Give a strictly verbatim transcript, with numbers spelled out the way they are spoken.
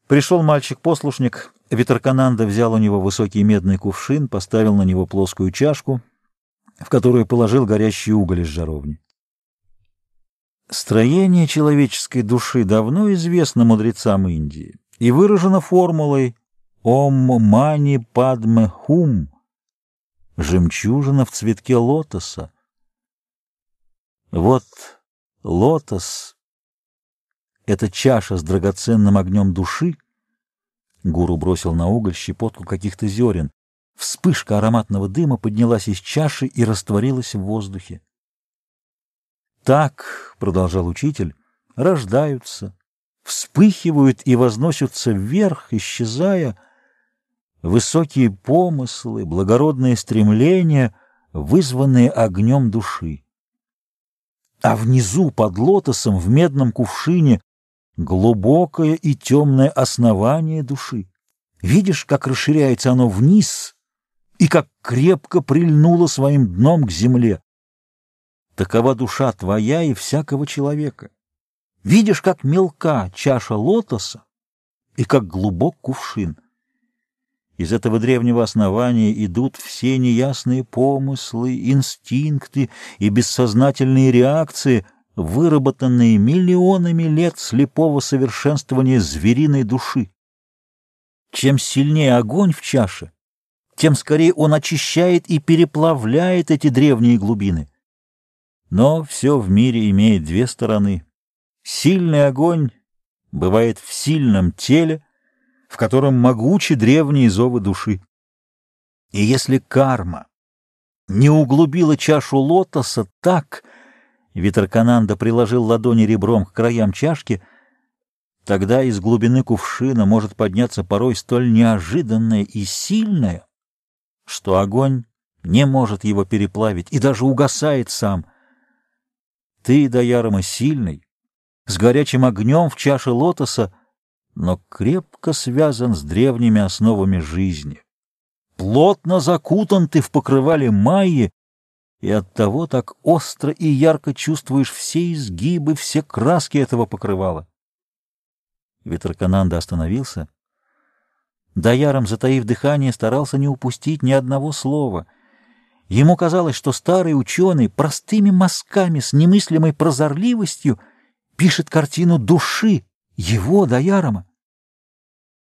Пришел мальчик-послушник, Витракананда взял у него высокий медный кувшин, поставил на него плоскую чашку, в которую положил горящий уголь из жаровни. Строение человеческой души давно известно мудрецам Индии и выражено формулой «Ом мани падме хум» — «жемчужина в цветке лотоса». Вот лотос — это чаша с драгоценным огнем души. Гуру бросил на уголь щепотку каких-то зерен. Вспышка ароматного дыма поднялась из чаши и растворилась в воздухе. Так, — продолжал учитель, — рождаются, вспыхивают и возносятся вверх, исчезая, высокие помыслы, благородные стремления, вызванные огнем души. А внизу, под лотосом, в медном кувшине, глубокое и темное основание души. Видишь, как расширяется оно вниз и как крепко прильнуло своим дном к земле. Такова душа твоя и всякого человека. Видишь, как мелка чаша лотоса и как глубок кувшин. Из этого древнего основания идут все неясные помыслы, инстинкты и бессознательные реакции, выработанные миллионами лет слепого совершенствования звериной души. Чем сильнее огонь в чаше, тем скорее он очищает и переплавляет эти древние глубины. Но все в мире имеет две стороны. Сильный огонь бывает в сильном теле, в котором могучи древние зовы души. И если карма не углубила чашу лотоса так, Витракананда приложил ладони ребром к краям чашки, тогда из глубины кувшина может подняться порой столь неожиданное и сильное, что огонь не может его переплавить и даже угасает сам. Ты, Даярама, сильный, с горячим огнем в чаше лотоса, но крепко связан с древними основами жизни. Плотно закутан ты в покрывале майи, и оттого так остро и ярко чувствуешь все изгибы, все краски этого покрывала. Витракананда остановился. Даярам, затаив дыхание, старался не упустить ни одного слова. Ему казалось, что старый ученый простыми мазками с немыслимой прозорливостью пишет картину души его, Даярама.